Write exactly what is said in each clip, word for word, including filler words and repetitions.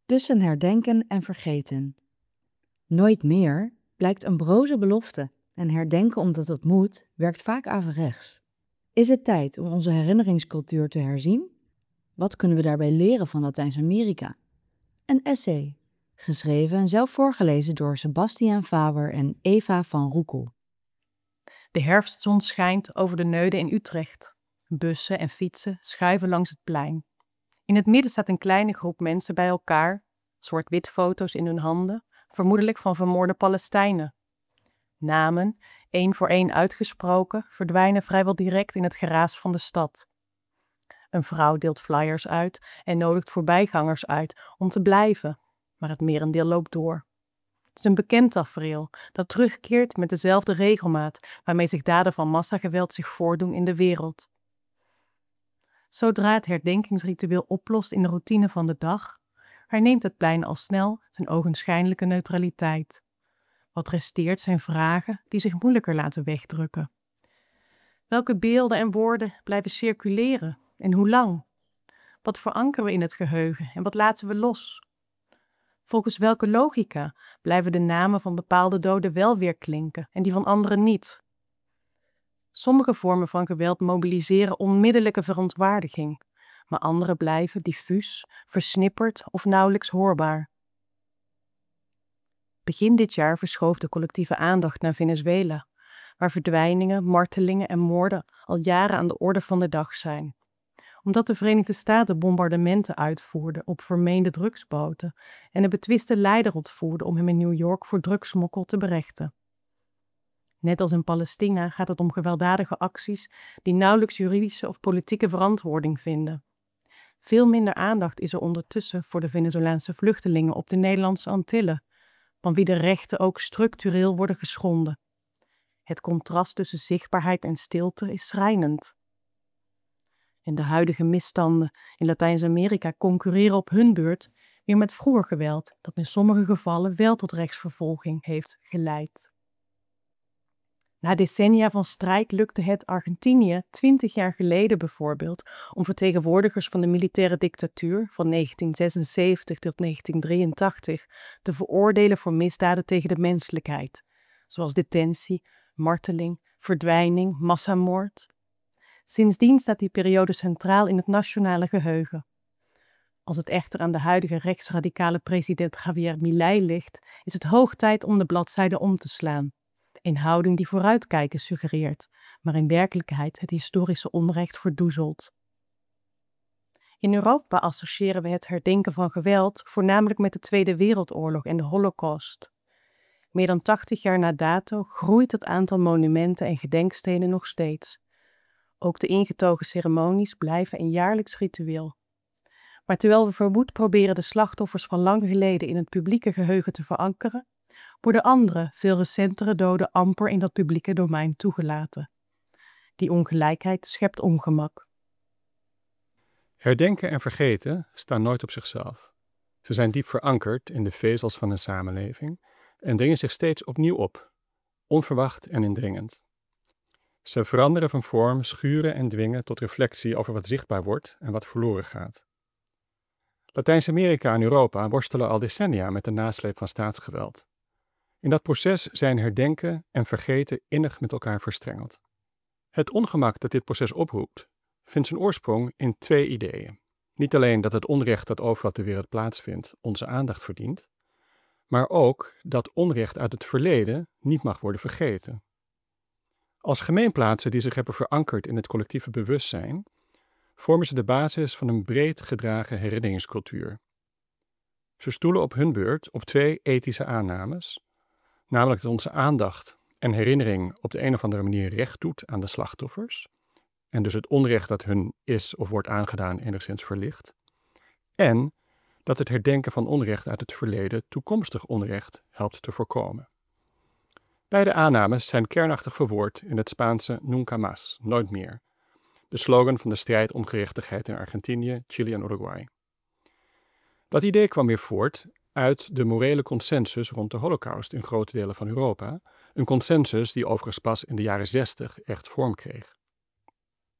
Tussen herdenken en vergeten. Nooit meer blijkt een broze belofte en herdenken omdat het moet, werkt vaak averechts. Is het tijd om onze herinneringscultuur te herzien? Wat kunnen we daarbij leren van Latijns-Amerika? Een essay, geschreven en zelf voorgelezen door Sebastiaan Faber en Eva van Roekel. De herfstzon schijnt over de Neude in Utrecht. Bussen en fietsen schuiven langs het plein. In het midden staat een kleine groep mensen bij elkaar, zwart-wit foto's in hun handen, vermoedelijk van vermoorde Palestijnen. Namen, één voor één uitgesproken, verdwijnen vrijwel direct in het geraas van de stad. Een vrouw deelt flyers uit en nodigt voorbijgangers uit om te blijven, maar het merendeel loopt door. Het is een bekend tafereel dat terugkeert met dezelfde regelmaat waarmee zich daden van massageweld zich voordoen in de wereld. Zodra het herdenkingsritueel oplost in de routine van de dag, herneemt het plein al snel zijn ogenschijnlijke neutraliteit. Wat resteert zijn vragen die zich moeilijker laten wegdrukken. Welke beelden en woorden blijven circuleren en hoe lang? Wat verankeren we in het geheugen en wat laten we los? Volgens welke logica blijven de namen van bepaalde doden wel weer klinken en die van anderen niet? Sommige vormen van geweld mobiliseren onmiddellijke verontwaardiging, maar andere blijven diffuus, versnipperd of nauwelijks hoorbaar. Begin dit jaar verschoof de collectieve aandacht naar Venezuela, waar verdwijningen, martelingen en moorden al jaren aan de orde van de dag zijn. Omdat de Verenigde Staten bombardementen uitvoerden op vermeende drugsboten en een betwiste leider ontvoerde om hem in New York voor drugssmokkel te berechten. Net als in Palestina gaat het om gewelddadige acties die nauwelijks juridische of politieke verantwoording vinden. Veel minder aandacht is er ondertussen voor de Venezolaanse vluchtelingen op de Nederlandse Antillen, van wie de rechten ook structureel worden geschonden. Het contrast tussen zichtbaarheid en stilte is schrijnend. En de huidige misstanden in Latijns-Amerika concurreren op hun beurt weer met vroeger geweld dat in sommige gevallen wel tot rechtsvervolging heeft geleid. Na decennia van strijd lukte het Argentinië twintig jaar geleden bijvoorbeeld om vertegenwoordigers van de militaire dictatuur van negentien zesenzeventig tot negentien drieëntachtig te veroordelen voor misdaden tegen de menselijkheid, zoals detentie, marteling, verdwijning, massamoord. Sindsdien staat die periode centraal in het nationale geheugen. Als het echter aan de huidige rechtsradicale president Javier Milei ligt, is het hoog tijd om de bladzijde om te slaan. Een houding die vooruitkijken suggereert, maar in werkelijkheid het historische onrecht verdoezelt. In Europa associëren we het herdenken van geweld voornamelijk met de Tweede Wereldoorlog en de Holocaust. Meer dan tachtig jaar na dato groeit het aantal monumenten en gedenkstenen nog steeds. Ook de ingetogen ceremonies blijven een jaarlijks ritueel. Maar terwijl we verwoed proberen de slachtoffers van lang geleden in het publieke geheugen te verankeren, worden andere, veel recentere doden amper in dat publieke domein toegelaten. Die ongelijkheid schept ongemak. Herdenken en vergeten staan nooit op zichzelf. Ze zijn diep verankerd in de vezels van een samenleving en dringen zich steeds opnieuw op, onverwacht en indringend. Ze veranderen van vorm, schuren en dwingen tot reflectie over wat zichtbaar wordt en wat verloren gaat. Latijns-Amerika en Europa worstelen al decennia met de nasleep van staatsgeweld. In dat proces zijn herdenken en vergeten innig met elkaar verstrengeld. Het ongemak dat dit proces oproept, vindt zijn oorsprong in twee ideeën. Niet alleen dat het onrecht dat overal ter wereld plaatsvindt onze aandacht verdient, maar ook dat onrecht uit het verleden niet mag worden vergeten. Als gemeenplaatsen die zich hebben verankerd in het collectieve bewustzijn, vormen ze de basis van een breed gedragen herinneringscultuur. Ze stoelen op hun beurt op twee ethische aannames, namelijk dat onze aandacht en herinnering op de een of andere manier recht doet aan de slachtoffers, en dus het onrecht dat hun is of wordt aangedaan enigszins verlicht, en dat het herdenken van onrecht uit het verleden toekomstig onrecht helpt te voorkomen. Beide aannames zijn kernachtig verwoord in het Spaanse Nunca Más, nooit meer, de slogan van de strijd om gerechtigheid in Argentinië, Chili en Uruguay. Dat idee kwam weer voort uit de morele consensus rond de Holocaust in grote delen van Europa, een consensus die overigens pas in de jaren zestig echt vorm kreeg.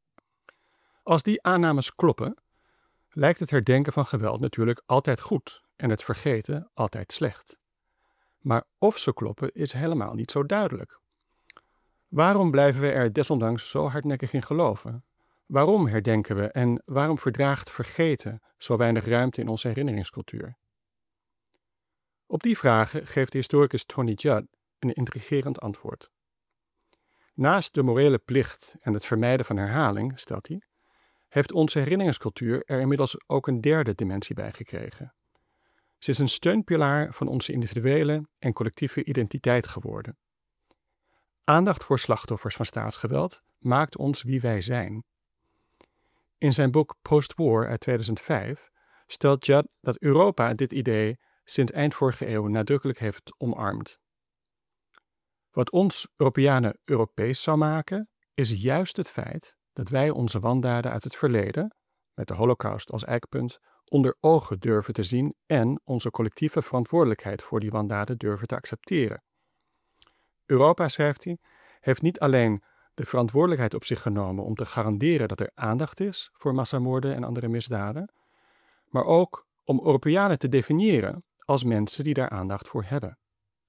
Als die aannames kloppen, lijkt het herdenken van geweld natuurlijk altijd goed en het vergeten altijd slecht. Maar of ze kloppen is helemaal niet zo duidelijk. Waarom blijven we er desondanks zo hardnekkig in geloven? Waarom herdenken we en waarom verdraagt vergeten zo weinig ruimte in onze herinneringscultuur? Op die vragen geeft de historicus Tony Judd een intrigerend antwoord. Naast de morele plicht en het vermijden van herhaling, stelt hij, heeft onze herinneringscultuur er inmiddels ook een derde dimensie bij gekregen. Ze is een steunpilaar van onze individuele en collectieve identiteit geworden. Aandacht voor slachtoffers van staatsgeweld maakt ons wie wij zijn. In zijn boek Post-War uit tweeduizend vijf stelt Judd dat Europa dit idee sinds eind vorige eeuw nadrukkelijk heeft omarmd. Wat ons Europeanen Europees zou maken, is juist het feit dat wij onze wandaden uit het verleden, met de Holocaust als eikpunt, onder ogen durven te zien en onze collectieve verantwoordelijkheid voor die wandaden durven te accepteren. Europa, schrijft hij, heeft niet alleen de verantwoordelijkheid op zich genomen om te garanderen dat er aandacht is voor massamoorden en andere misdaden, maar ook om Europeanen te definiëren als mensen die daar aandacht voor hebben.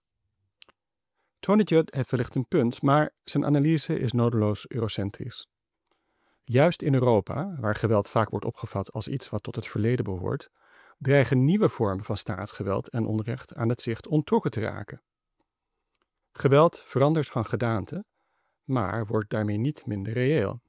Tony Judd heeft wellicht een punt, maar zijn analyse is nodeloos eurocentrisch. Juist in Europa, waar geweld vaak wordt opgevat als iets wat tot het verleden behoort, dreigen nieuwe vormen van staatsgeweld en onrecht aan het zicht onttrokken te raken. Geweld verandert van gedaante, maar wordt daarmee niet minder reëel.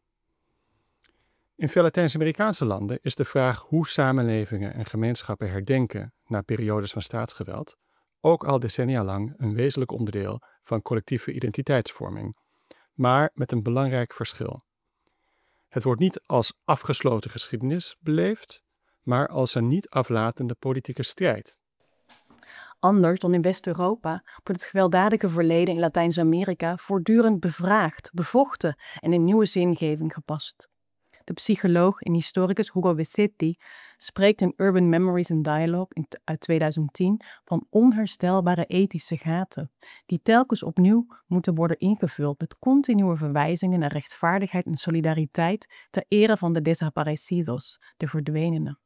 In veel Latijns-Amerikaanse landen is de vraag hoe samenlevingen en gemeenschappen herdenken na periodes van staatsgeweld ook al decennia lang een wezenlijk onderdeel van collectieve identiteitsvorming, maar met een belangrijk verschil. Het wordt niet als afgesloten geschiedenis beleefd, maar als een niet aflatende politieke strijd. Anders dan in West-Europa wordt het gewelddadige verleden in Latijns-Amerika voortdurend bevraagd, bevochten en in nieuwe zingeving gepast. De psycholoog en historicus Hugo Bessetti spreekt in Urban Memories and Dialogue uit tweeduizend tien van onherstelbare ethische gaten, die telkens opnieuw moeten worden ingevuld met continue verwijzingen naar rechtvaardigheid en solidariteit ter ere van de desaparecidos, de verdwenenen.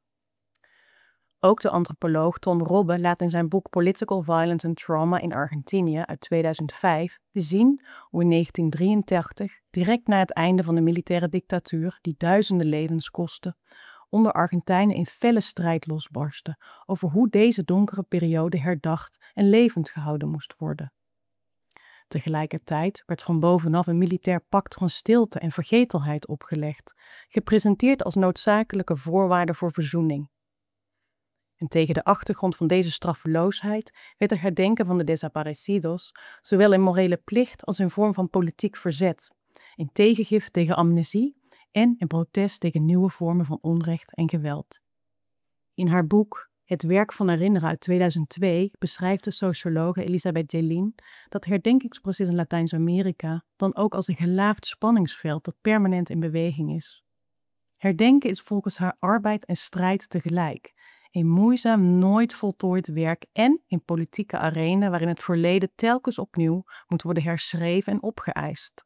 Ook de antropoloog Ton Robbe laat in zijn boek Political Violence and Trauma in Argentinië uit tweeduizend vijf zien hoe in negentien drieëntachtig, direct na het einde van de militaire dictatuur die duizenden levens kostte, onder Argentijnen in felle strijd losbarstte over hoe deze donkere periode herdacht en levend gehouden moest worden. Tegelijkertijd werd van bovenaf een militair pact van stilte en vergetelheid opgelegd, gepresenteerd als noodzakelijke voorwaarde voor verzoening. En tegen de achtergrond van deze straffeloosheid werd er herdenken van de desaparecidos zowel in morele plicht als in vorm van politiek verzet, in tegengif tegen amnesie en in protest tegen nieuwe vormen van onrecht en geweld. In haar boek Het werk van herinneren uit tweeduizend twee beschrijft de sociologe Elisabeth Jelin dat het herdenkingsproces in Latijns-Amerika dan ook als een gelaafd spanningsveld dat permanent in beweging is. Herdenken is volgens haar arbeid en strijd tegelijk, een moeizaam, nooit voltooid werk en een politieke arena waarin het verleden telkens opnieuw moet worden herschreven en opgeëist.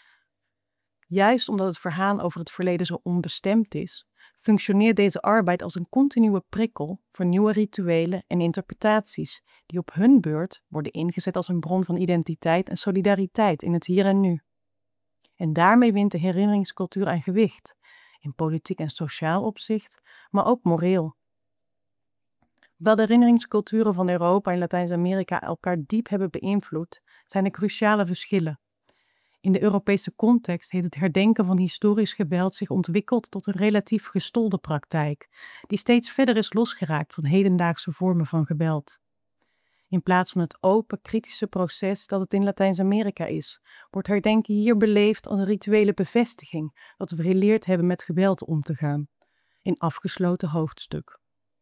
Juist omdat het verhaal over het verleden zo onbestemd is, functioneert deze arbeid als een continue prikkel voor nieuwe rituelen en interpretaties, die op hun beurt worden ingezet als een bron van identiteit en solidariteit in het hier en nu. En daarmee wint de herinneringscultuur aan gewicht, in politiek en sociaal opzicht, maar ook moreel. Hoewel de herinneringsculturen van Europa en Latijns-Amerika elkaar diep hebben beïnvloed, zijn er cruciale verschillen. In de Europese context heeft het herdenken van historisch geweld zich ontwikkeld tot een relatief gestolde praktijk, die steeds verder is losgeraakt van hedendaagse vormen van geweld. In plaats van het open, kritische proces dat het in Latijns-Amerika is, wordt herdenken hier beleefd als een rituele bevestiging dat we geleerd hebben met geweld om te gaan. Een afgesloten hoofdstuk.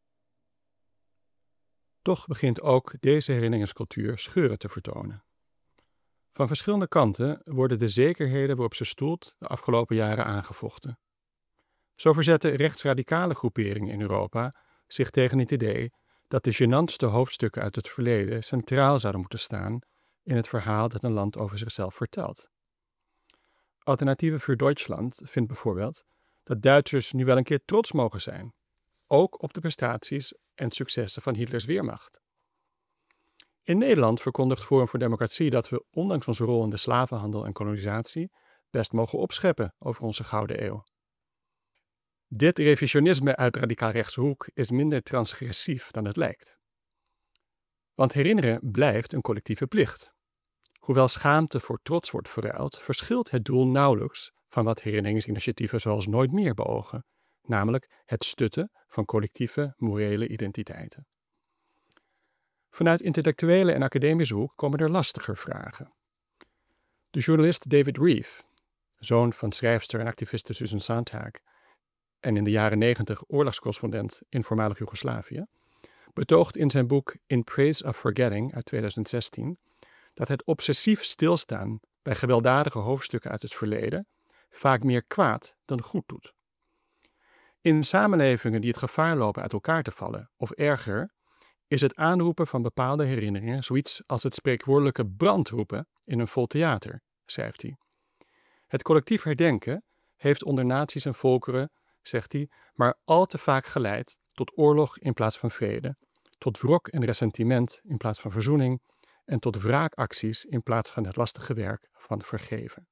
Toch begint ook deze herinneringscultuur scheuren te vertonen. Van verschillende kanten worden de zekerheden waarop ze stoelt de afgelopen jaren aangevochten. Zo verzetten rechtsradicale groeperingen in Europa zich tegen het idee dat de gênantste hoofdstukken uit het verleden centraal zouden moeten staan in het verhaal dat een land over zichzelf vertelt. Alternatieven voor Duitsland vindt bijvoorbeeld dat Duitsers nu wel een keer trots mogen zijn, ook op de prestaties en successen van Hitlers Wehrmacht. In Nederland verkondigt Forum voor Democratie dat we, ondanks onze rol in de slavenhandel en kolonisatie, best mogen opscheppen over onze gouden eeuw. Dit revisionisme uit radicaal-rechtse hoek is minder transgressief dan het lijkt. Want herinneren blijft een collectieve plicht. Hoewel schaamte voor trots wordt verruild, verschilt het doel nauwelijks van wat herinneringsinitiatieven zoals Nooit Meer beogen, namelijk het stutten van collectieve morele identiteiten. Vanuit intellectuele en academische hoek komen er lastiger vragen. De journalist David Reeve, zoon van schrijfster en activiste Susan Sontag en in de jaren negentig oorlogscorrespondent in voormalig Joegoslavië, betoogt in zijn boek In Praise of Forgetting uit tweeduizend zestien dat het obsessief stilstaan bij gewelddadige hoofdstukken uit het verleden vaak meer kwaad dan goed doet. In samenlevingen die het gevaar lopen uit elkaar te vallen, of erger, is het aanroepen van bepaalde herinneringen zoiets als het spreekwoordelijke brandroepen in een vol theater, schrijft hij. Het collectief herdenken heeft onder naties en volkeren, zegt hij, maar al te vaak geleid tot oorlog in plaats van vrede, tot wrok en ressentiment in plaats van verzoening en tot wraakacties in plaats van het lastige werk van vergeven.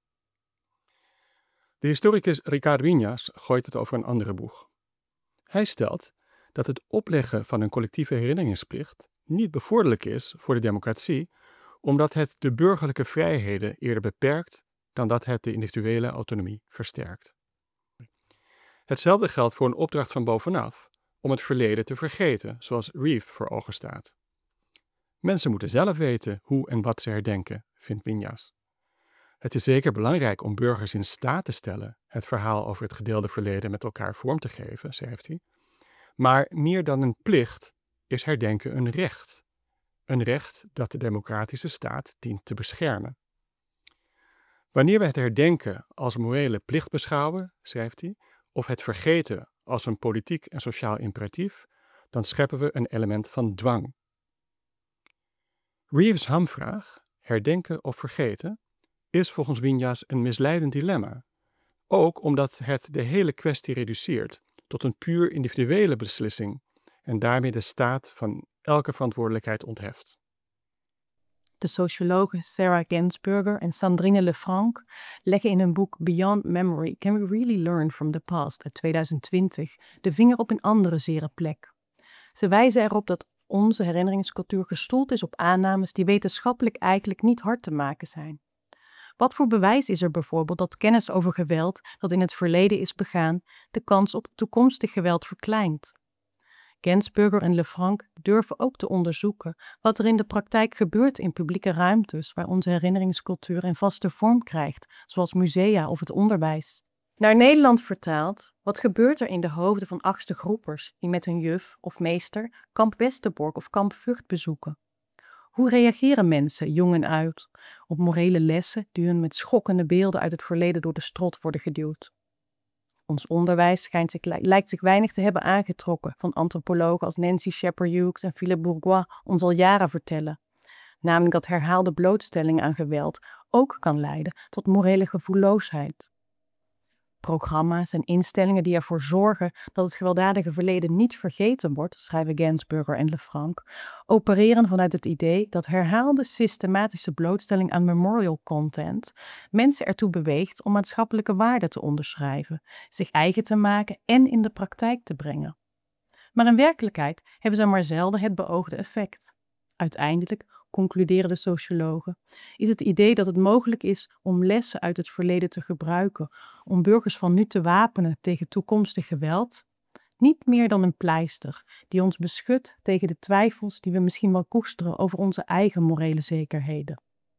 De historicus Ricard Viñas gooit het over een andere boeg. Hij stelt dat het opleggen van een collectieve herinneringsplicht niet bevorderlijk is voor de democratie, omdat het de burgerlijke vrijheden eerder beperkt dan dat het de individuele autonomie versterkt. Hetzelfde geldt voor een opdracht van bovenaf om het verleden te vergeten, zoals Reeve voor ogen staat. Mensen moeten zelf weten hoe en wat ze herdenken, vindt Viñas. Het is zeker belangrijk om burgers in staat te stellen het verhaal over het gedeelde verleden met elkaar vorm te geven, schrijft hij. Maar meer dan een plicht is herdenken een recht. Een recht dat de democratische staat dient te beschermen. Wanneer we het herdenken als morele plicht beschouwen, schrijft hij, of het vergeten als een politiek en sociaal imperatief, dan scheppen we een element van dwang. Reeves' hamvraag, herdenken of vergeten, is volgens Viñas een misleidend dilemma. Ook omdat het de hele kwestie reduceert tot een puur individuele beslissing en daarmee de staat van elke verantwoordelijkheid ontheft. De sociologen Sarah Gainsberger en Sandrine Lefranc leggen in hun boek Beyond Memory Can We Really Learn from the Past uit tweeduizend twintig de vinger op een andere zere plek. Ze wijzen erop dat onze herinneringscultuur gestoeld is op aannames die wetenschappelijk eigenlijk niet hard te maken zijn. Wat voor bewijs is er bijvoorbeeld dat kennis over geweld dat in het verleden is begaan de kans op toekomstig geweld verkleint? Gainsberger en Lefranc durven ook te onderzoeken wat er in de praktijk gebeurt in publieke ruimtes waar onze herinneringscultuur een vaste vorm krijgt, zoals musea of het onderwijs. Naar Nederland vertaald, wat gebeurt er in de hoofden van achtste groepers die met hun juf of meester kamp Westerbork of kamp Vught bezoeken? Hoe reageren mensen, jong en oud, op morele lessen die hun met schokkende beelden uit het verleden door de strot worden geduwd? Ons onderwijs schijnt zich, lijkt zich weinig te hebben aangetrokken van antropologen als Nancy Scheper-Hughes en Philippe Bourgois ons al jaren vertellen. Namelijk dat herhaalde blootstelling aan geweld ook kan leiden tot morele gevoelloosheid. Programma's en instellingen die ervoor zorgen dat het gewelddadige verleden niet vergeten wordt, schrijven Gainsberger en Lefranc, opereren vanuit het idee dat herhaalde systematische blootstelling aan memorial content mensen ertoe beweegt om maatschappelijke waarden te onderschrijven, zich eigen te maken en in de praktijk te brengen. Maar in werkelijkheid hebben ze maar zelden het beoogde effect. Uiteindelijk, concluderen de sociologen, is het idee dat het mogelijk is om lessen uit het verleden te gebruiken om burgers van nu te wapenen tegen toekomstig geweld, niet meer dan een pleister die ons beschudt tegen de twijfels die we misschien wel koesteren over onze eigen morele zekerheden.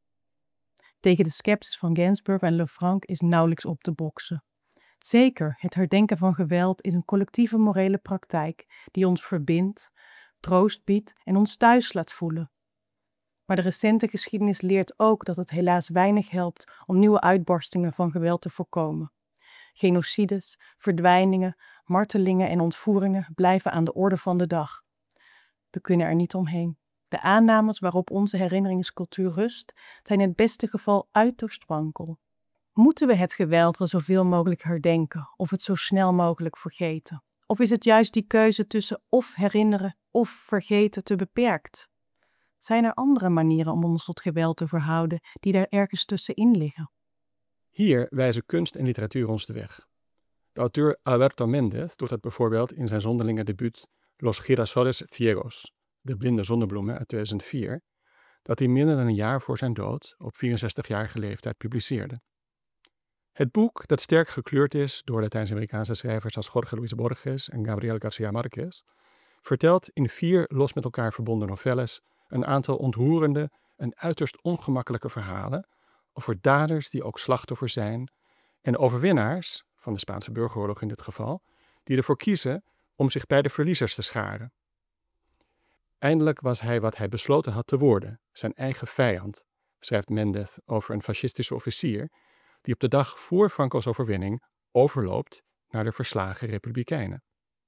Tegen de scepsis van Gainsberger en Lefranc is nauwelijks op te boksen. Zeker, het herdenken van geweld is een collectieve morele praktijk die ons verbindt, troost biedt en ons thuis laat voelen. Maar de recente geschiedenis leert ook dat het helaas weinig helpt om nieuwe uitbarstingen van geweld te voorkomen. Genocides, verdwijningen, martelingen en ontvoeringen blijven aan de orde van de dag. We kunnen er niet omheen. De aannames waarop onze herinneringscultuur rust, zijn in het beste geval uiterst wankel. Moeten we het geweld wel zoveel mogelijk herdenken of het zo snel mogelijk vergeten? Of Of is het juist die keuze tussen of herinneren of vergeten te beperkt? Zijn er andere manieren om ons tot geweld te verhouden die daar ergens tussenin liggen? Hier wijzen kunst en literatuur ons de weg. De auteur Alberto Méndez doet dat bijvoorbeeld in zijn zonderlinge debuut Los Girasoles Ciegos, De blinde zonnebloemen uit tweeduizend vier, dat hij minder dan een jaar voor zijn dood op vierenzestigjarige leeftijd publiceerde. Het boek, dat sterk gekleurd is door Latijns-Amerikaanse schrijvers als Jorge Luis Borges en Gabriel García Márquez, vertelt in vier los met elkaar verbonden novelles een aantal ontroerende en uiterst ongemakkelijke verhalen over daders die ook slachtoffer zijn en overwinnaars, van de Spaanse burgeroorlog in dit geval, die ervoor kiezen om zich bij de verliezers te scharen. Eindelijk was hij wat hij besloten had te worden, zijn eigen vijand, schrijft Méndez over een fascistische officier die op de dag voor Franco's overwinning overloopt naar de verslagen republikeinen.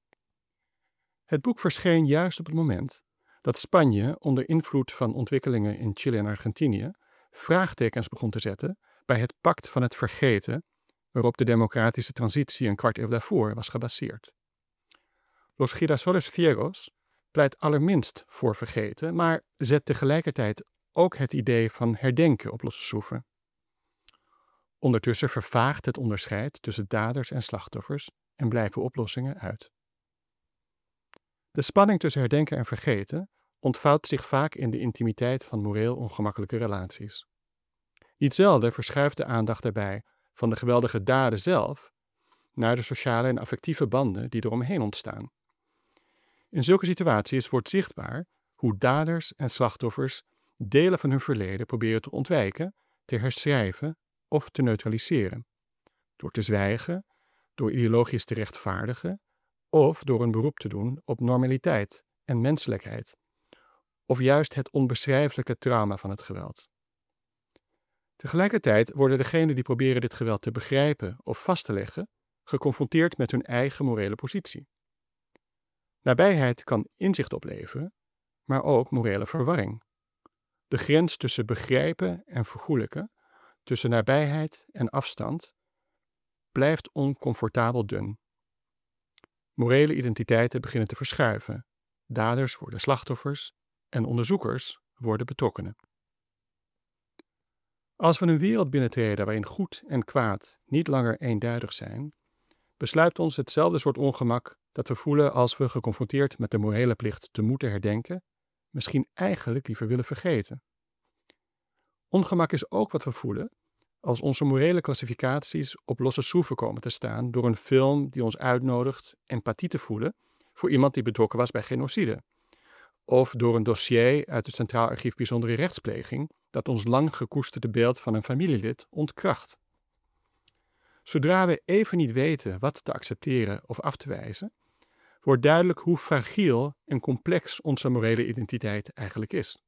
Het boek verscheen juist op het moment dat Spanje onder invloed van ontwikkelingen in Chile en Argentinië vraagtekens begon te zetten bij het pact van het vergeten waarop de democratische transitie een kwart eeuw daarvoor was gebaseerd. Los Girasoles Ciegos pleit allerminst voor vergeten, maar zet tegelijkertijd ook het idee van herdenken op losse schroeven. Ondertussen vervaagt het onderscheid tussen daders en slachtoffers en blijven oplossingen uit. De spanning tussen herdenken en vergeten ontvouwt zich vaak in de intimiteit van moreel ongemakkelijke relaties. Niet zelden verschuift de aandacht daarbij van de geweldige daden zelf naar de sociale en affectieve banden die eromheen ontstaan. In zulke situaties wordt zichtbaar hoe daders en slachtoffers delen van hun verleden proberen te ontwijken, te herschrijven of te neutraliseren. Door te zwijgen, door ideologisch te rechtvaardigen of door een beroep te doen op normaliteit en menselijkheid. Of juist het onbeschrijfelijke trauma van het geweld. Tegelijkertijd worden degenen die proberen dit geweld te begrijpen of vast te leggen, geconfronteerd met hun eigen morele positie. Nabijheid kan inzicht opleveren, maar ook morele verwarring. De grens tussen begrijpen en vergoelijken, tussen nabijheid en afstand, blijft oncomfortabel dun. Morele identiteiten beginnen te verschuiven, daders worden slachtoffers en onderzoekers worden betrokkenen. Als we een wereld binnentreden waarin goed en kwaad niet langer eenduidig zijn, besluit ons hetzelfde soort ongemak dat we voelen als we geconfronteerd met de morele plicht te moeten herdenken, misschien eigenlijk liever willen vergeten. Ongemak is ook wat we voelen als onze morele klassificaties op losse schroeven komen te staan door een film die ons uitnodigt empathie te voelen voor iemand die betrokken was bij genocide. Of door een dossier uit het Centraal Archief Bijzondere Rechtspleging dat ons lang gekoesterde beeld van een familielid ontkracht. Zodra we even niet weten wat te accepteren of af te wijzen, wordt duidelijk hoe fragiel en complex onze morele identiteit eigenlijk is.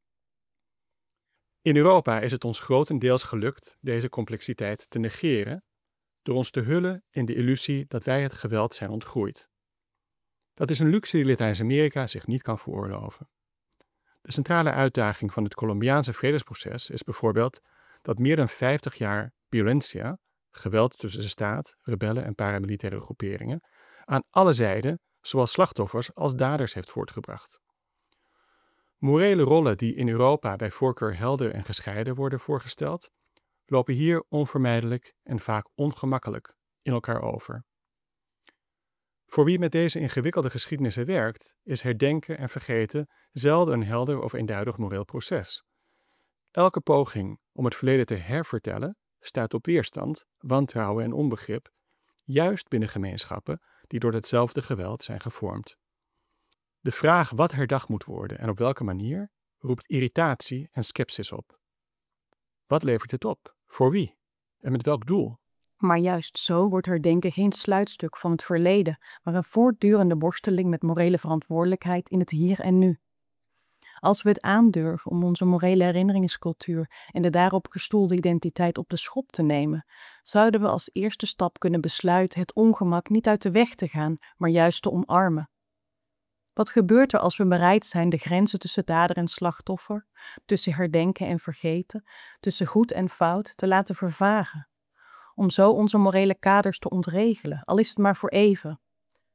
In Europa is het ons grotendeels gelukt deze complexiteit te negeren door ons te hullen in de illusie dat wij het geweld zijn ontgroeid. Dat is een luxe die Latijns-Amerika zich niet kan veroorloven. De centrale uitdaging van het Colombiaanse vredesproces is bijvoorbeeld dat meer dan vijftig jaar violencia, geweld tussen de staat, rebellen en paramilitaire groeperingen, aan alle zijden zowel slachtoffers als daders heeft voortgebracht. Morele rollen die in Europa bij voorkeur helder en gescheiden worden voorgesteld, lopen hier onvermijdelijk en vaak ongemakkelijk in elkaar over. Voor wie met deze ingewikkelde geschiedenissen werkt, is herdenken en vergeten zelden een helder of eenduidig moreel proces. Elke poging om het verleden te hervertellen stuit op weerstand, wantrouwen en onbegrip, juist binnen gemeenschappen die door hetzelfde geweld zijn gevormd. De vraag wat herdacht moet worden en op welke manier roept irritatie en scepsis op. Wat levert het op? Voor wie? En met welk doel? Maar juist zo wordt herdenken geen sluitstuk van het verleden, maar een voortdurende worsteling met morele verantwoordelijkheid in het hier en nu. Als we het aandurven om onze morele herinneringscultuur en de daarop gestoelde identiteit op de schop te nemen, zouden we als eerste stap kunnen besluiten het ongemak niet uit de weg te gaan, maar juist te omarmen. Wat gebeurt er als we bereid zijn de grenzen tussen dader en slachtoffer, tussen herdenken en vergeten, tussen goed en fout te laten vervagen? Om zo onze morele kaders te ontregelen, al is het maar voor even.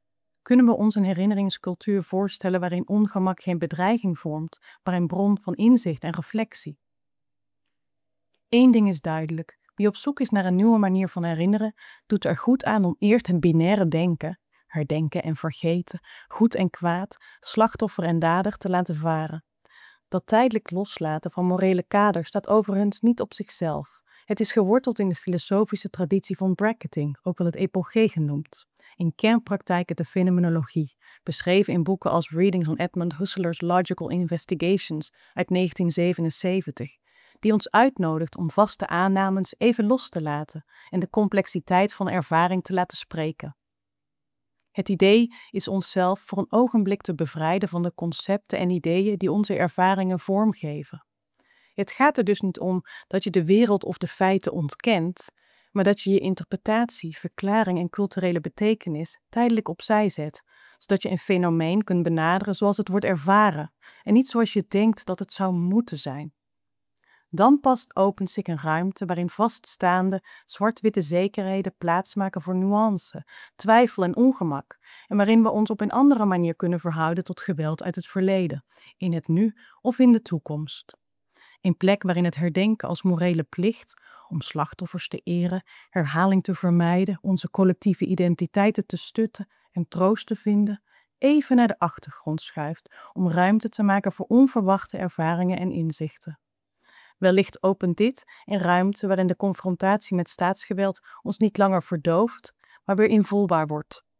Kunnen we ons een herinneringscultuur voorstellen waarin ongemak geen bedreiging vormt, maar een bron van inzicht en reflectie? Eén ding is duidelijk: wie op zoek is naar een nieuwe manier van herinneren, doet er goed aan om eerst het binaire denken, herdenken en vergeten, goed en kwaad, slachtoffer en dader te laten varen. Dat tijdelijk loslaten van morele kaders staat overigens niet op zichzelf. Het is geworteld in de filosofische traditie van bracketing, ook wel het epogee genoemd. In kernpraktijk de fenomenologie, beschreven in boeken als Readings on Edmund Husserl's Logical Investigations uit negentien zevenenzeventig, die ons uitnodigt om vaste aannames even los te laten en de complexiteit van ervaring te laten spreken. Het idee is onszelf voor een ogenblik te bevrijden van de concepten en ideeën die onze ervaringen vormgeven. Het gaat er dus niet om dat je de wereld of de feiten ontkent, maar dat je je interpretatie, verklaring en culturele betekenis tijdelijk opzij zet, zodat je een fenomeen kunt benaderen zoals het wordt ervaren en niet zoals je denkt dat het zou moeten zijn. Dan past opent zich een ruimte waarin vaststaande, zwart-witte zekerheden plaatsmaken voor nuance, twijfel en ongemak, en waarin we ons op een andere manier kunnen verhouden tot geweld uit het verleden, in het nu of in de toekomst. Een plek waarin het herdenken als morele plicht, om slachtoffers te eren, herhaling te vermijden, onze collectieve identiteiten te stutten en troost te vinden, even naar de achtergrond schuift om ruimte te maken voor onverwachte ervaringen en inzichten. Wellicht opent dit een ruimte waarin de confrontatie met staatsgeweld ons niet langer verdooft, maar weer invoelbaar wordt.